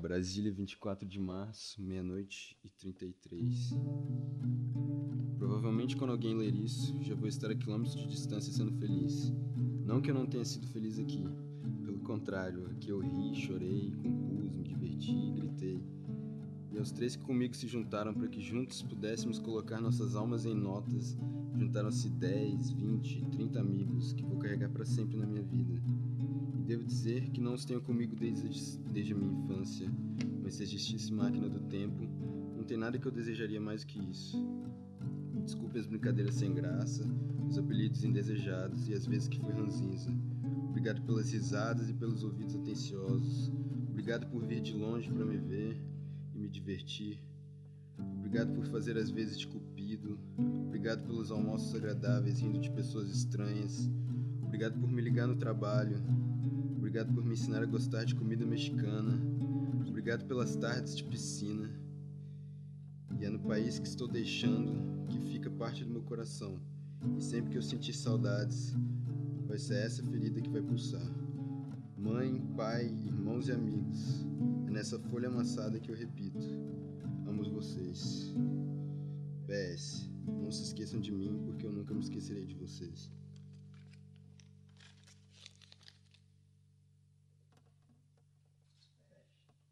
Brasília, 24 de março, meia-noite e 33. Provavelmente quando alguém ler isso, já vou estar a quilômetros de distância sendo feliz. Não que eu não tenha sido feliz aqui. Pelo contrário, aqui eu ri, chorei, compus, me diverti, gritei. E aos três que comigo se juntaram para que juntos pudéssemos colocar nossas almas em notas, juntaram-se 10, 20, 30 amigos que vou carregar para sempre na minha vida. E devo dizer que não os tenho comigo desde a minha infância, mas se existisse máquina do tempo, não tem nada que eu desejaria mais que isso. Desculpe as brincadeiras sem graça, os apelidos indesejados e as vezes que fui ranzinza. Obrigado pelas risadas e pelos ouvidos atenciosos. Obrigado por vir de longe para me ver e me divertir. Obrigado por fazer as vezes de cupido. Obrigado pelos almoços agradáveis rindo de pessoas estranhas. Obrigado por me ligar no trabalho. Obrigado por me ensinar a gostar de comida mexicana. Obrigado pelas tardes de piscina. E é no país que estou deixando que fica parte do meu coração. E sempre que eu sentir saudades, vai ser essa ferida que vai pulsar. Mãe, pai, irmãos e amigos, é nessa folha amassada que eu repito: amo vocês. PS, não se esqueçam de mim, porque eu nunca me esquecerei de vocês.